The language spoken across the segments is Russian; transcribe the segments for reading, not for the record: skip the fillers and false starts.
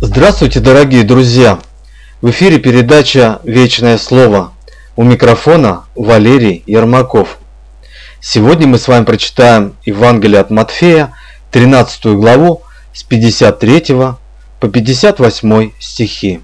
Здравствуйте, дорогие друзья! В эфире передача «Вечное слово». У микрофона Валерий Ермаков. Сегодня мы с вами прочитаем Евангелие от Матфея, 13 главу, с 53 по 58 стихи.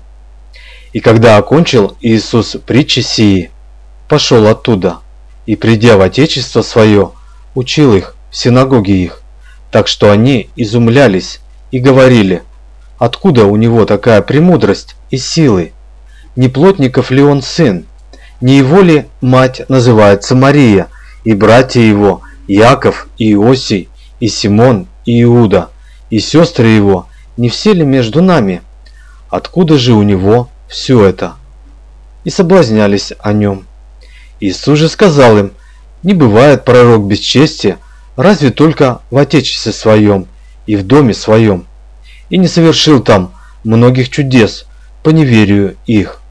«И когда окончил Иисус притчи сии, пошел оттуда, и, придя в Отечество свое, учил их в синагоге их, так что они изумлялись и говорили: откуда у него такая премудрость и силы? Не плотников ли он сын? Не его ли мать называется Мария, и братья его Иаков и Иосий, и Симон и Иуда, и сестры его, не все ли между нами? Откуда же у него все это?» И соблазнялись о нем. Иисус же сказал им: не бывает пророк без чести, разве только в отечестве своем и в доме своем. И не совершил там многих чудес по неверию их.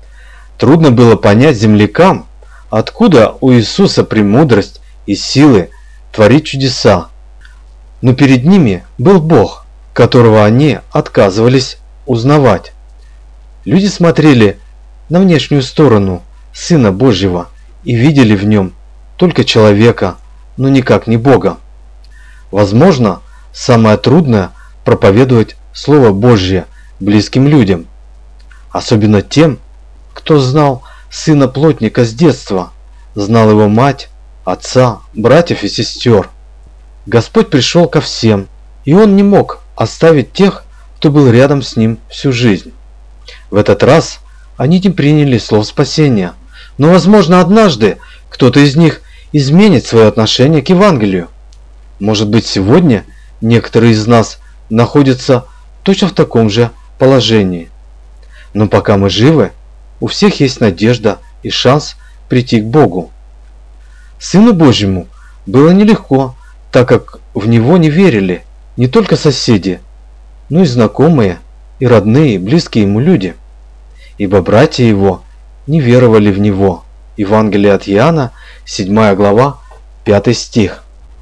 Трудно было понять землякам, откуда у Иисуса премудрость и силы творить чудеса. Но перед ними был Бог, которого они отказывались узнавать. Люди смотрели на внешнюю сторону Сына Божьего и видели в нем только человека, но никак не Бога. Возможно, самое трудное – проповедовать Слово Божье близким людям, особенно тем, кто знал сына плотника с детства, знал его мать, отца, братьев и сестер. Господь пришел ко всем, и Он не мог оставить тех, кто был рядом с Ним всю жизнь. В этот раз они не приняли слов спасения, но, возможно, однажды кто-то из них изменит свое отношение к Евангелию. Может быть, сегодня некоторые из нас находятся точно в таком же положении. Но пока мы живы, у всех есть надежда и шанс прийти к Богу. Сыну Божьему было нелегко, так как в Него не верили не только соседи, но и знакомые, и родные, близкие Ему люди. Ибо братья Его не веровали в Него. Евангелие от Иоанна, 7 глава, 5 стих.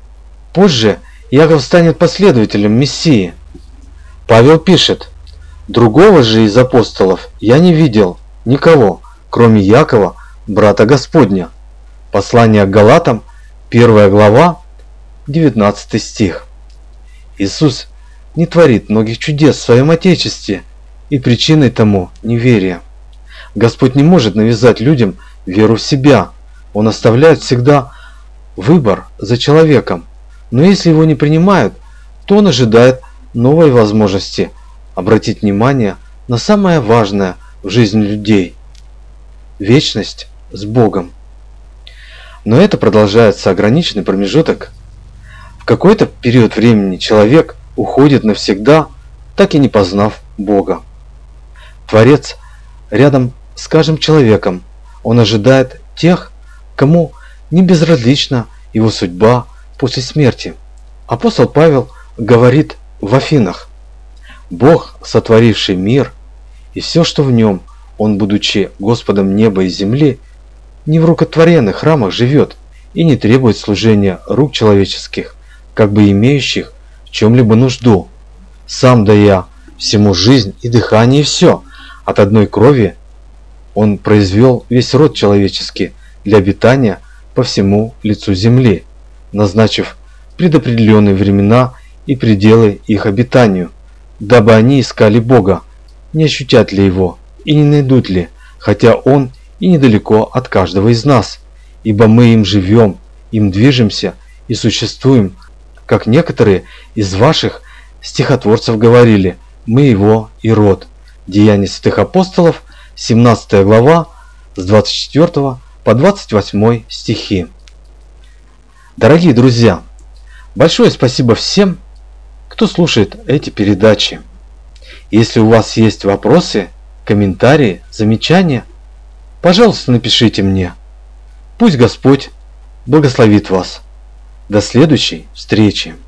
Позже Иаков станет последователем Мессии. Павел пишет: «Другого же из апостолов я не видел никого, кроме Иакова, брата Господня». Послание к Галатам, 1 глава, 19 стих. Иисус не творит многих чудес в своем Отечестве, и причиной тому неверие. Господь не может навязать людям веру в себя. Он оставляет всегда выбор за человеком. Но если его не принимают, то он ожидает новой возможности обратить внимание на самое важное в жизни людей – вечность с Богом. Но это продолжается ограниченный промежуток. В какой-то период времени человек уходит навсегда, так и не познав Бога. Творец рядом с каждым человеком. Он ожидает тех, кому не безразлична его судьба после смерти. Апостол Павел говорит в Афинах: «Бог, сотворивший мир и все, что в нем, Он, будучи Господом неба и земли, не в рукотворенных храмах живет и не требует служения рук человеческих, как бы имеющих в чем-либо нужду. Сам дая всему жизнь и дыхание, и все, от одной крови Он произвел весь род человеческий для обитания по всему лицу земли, назначив предопределенные времена и пределы их обитанию, дабы они искали Бога, не ощутят ли Его и не найдут ли, хотя Он и недалеко от каждого из нас, ибо мы им живем, им движемся и существуем, как некоторые из ваших стихотворцев говорили: мы Его и род». Деяния святых апостолов, 17 глава, с 24 по 28 стихи. Дорогие друзья, большое спасибо всем, кто слушает эти передачи. Если у вас есть вопросы, комментарии, замечания, пожалуйста, напишите мне. Пусть Господь благословит вас. До следующей встречи.